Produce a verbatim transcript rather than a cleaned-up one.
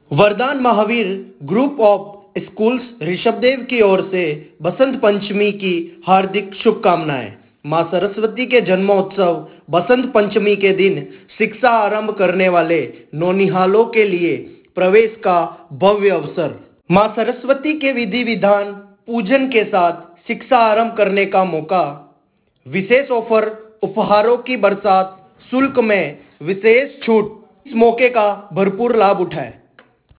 वरदान Mahaveer group of schools Rishabhdev की ओर से बसंत पंचमी की हार्दिक शुभकामनाएं। मां सरस्वती के जन्मोत्सव बसंत पंचमी के दिन शिक्षा आरंभ करने वाले नौनिहालों के लिए प्रवेश का भव्य अवसर। मां सरस्वती के विधि विधान पूजन के साथ शिक्षा आरंभ करने का मौका। विशेष ऑफर, उपहारों की बरसात, शुल्क में विशेष छूट। इस मौके का भरपूर लाभ उठाएं।